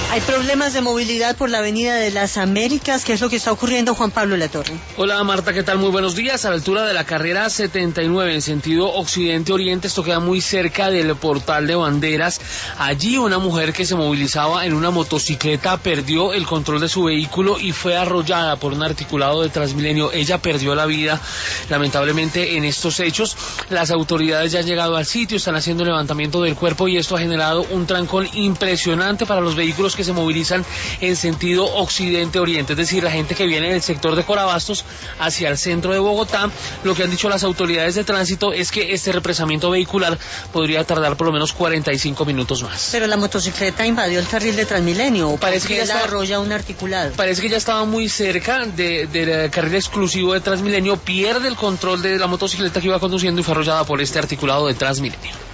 Hay problemas de movilidad por la Avenida de las Américas. ¿Qué es lo que está ocurriendo, Juan Pablo Latorre? Hola Marta, ¿qué tal? Muy buenos días. A la altura de la carrera 79 en sentido occidente-oriente, esto queda muy cerca del Portal de Banderas. Allí una mujer que se movilizaba en una motocicleta perdió el control de su vehículo y fue arrollada por un articulado de Transmilenio. Ella perdió la vida, lamentablemente, en estos hechos. Las autoridades ya han llegado al sitio, están haciendo levantamiento del cuerpo y esto ha generado un trancón impresionante para los vehículos que se movilizan en sentido occidente-oriente, es decir, la gente que viene del sector de Corabastos hacia el centro de Bogotá. Lo que han dicho las autoridades de tránsito es que este represamiento vehicular podría tardar por lo menos 45 minutos más. Pero la motocicleta invadió el carril de Transmilenio, parece que ya arrolla un articulado. Parece que ya estaba muy cerca del carril exclusivo de Transmilenio, pierde el control de la motocicleta que iba conduciendo y fue arrollada por este articulado de Transmilenio.